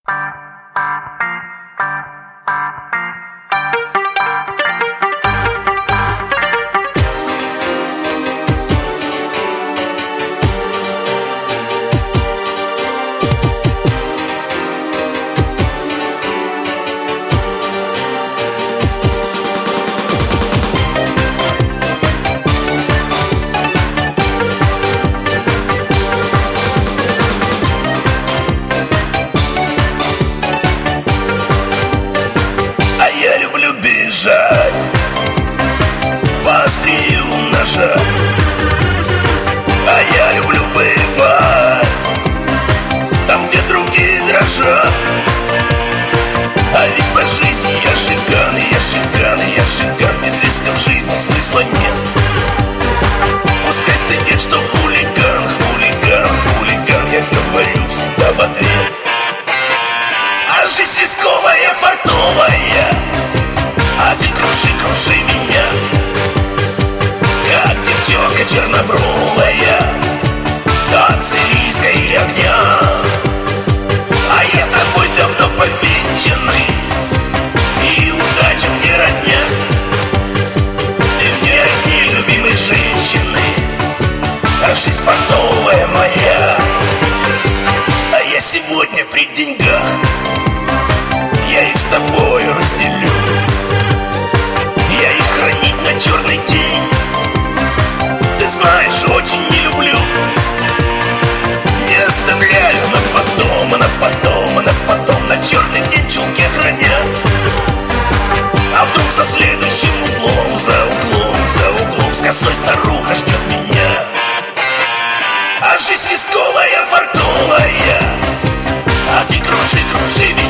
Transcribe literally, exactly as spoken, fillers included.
Поострее умножать. А я люблю бывать там, где другие дрожат. А ведь по жизни я шикан, я шикан, я шикан. Без риска в жизни смысла нет. Пускай стыдит, что хулиган, хулиган, хулиган. Я говорю всегда в ответ. А жизнь рисковая, фартовая. А ты кружи, кружи меня, как девчонка чернобровая, танцы риска и огня. А я с тобой давно повенчаны, и удача мне родня. Ты мне одни любимой женщины, а жизнь фартовая моя. А я сегодня при деньгах, я их с тобой разделю. Я их хранить на черный день, ты знаешь, очень не люблю. Не оставляю на потом, на потом, на потом. На черный день чулки храня. А вдруг за следующим углом, за углом, за углом с косой старуха ждет меня. А жизнь рисковая, фартовая. А ты кружи, кружи меня.